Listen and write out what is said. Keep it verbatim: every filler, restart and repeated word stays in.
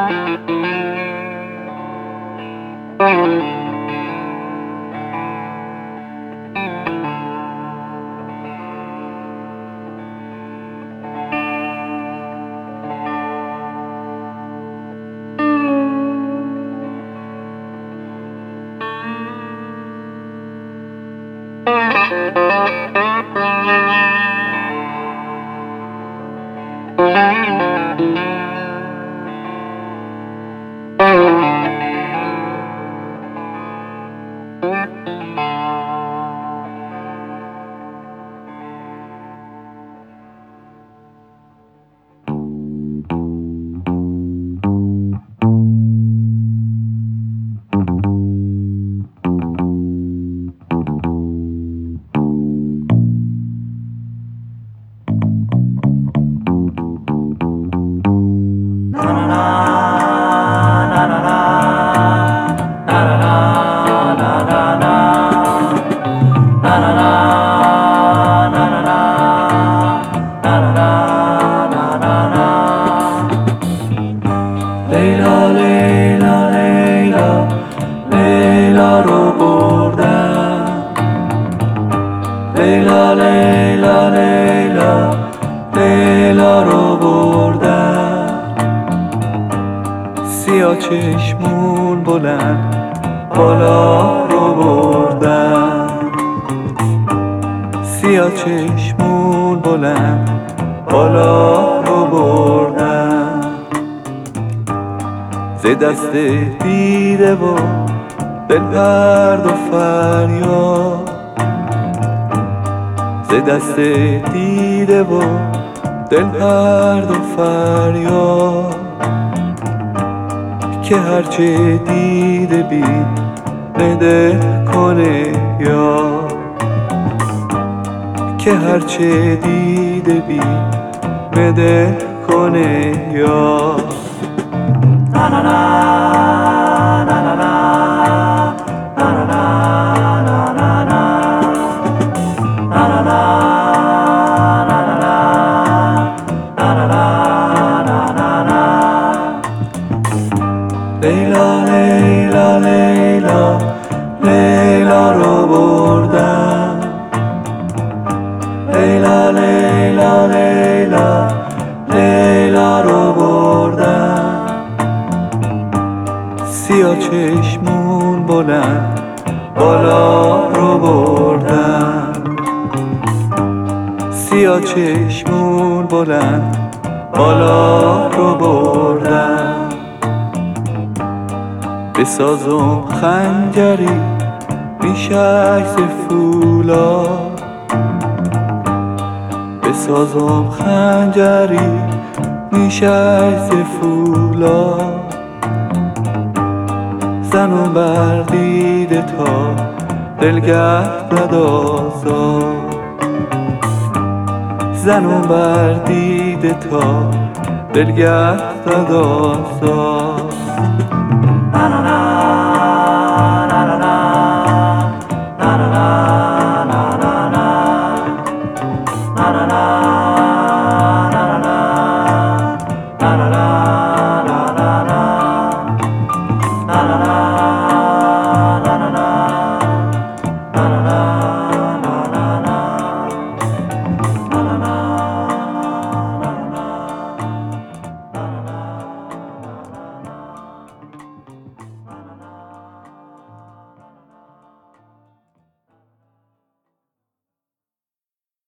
لیلا لیلا لیلا لیلا رو بردم، لیلا لیلا لیلا لیلا رو بردم. سیاه چشمون بلند بالا رو بردم، سیاه چشمون بلند بالا رو بردم. ز دست دیده و دل پرد و فریاد، ز دست دیده و دل پرد و فریاد. که هرچه دیده بی نده کنه یاد، که هرچه دیده بی نده کنه یاد. Na na na na na na na na na na na na na na na لیلا لیلا لیلا لیلا رو بردم، لیلا لیلا لیلا لیلا رو بردم. سیاه چشمون بلند بالا رو بردم، سیاه چشمون بلند بالا رو بردم. بسازم خنجری میشک فولا، بسازم خنجری میشک فولا. زنم بر دیده تا دلگرد ندازد، زنم بر دیده تا دلگرد ندازد. La la la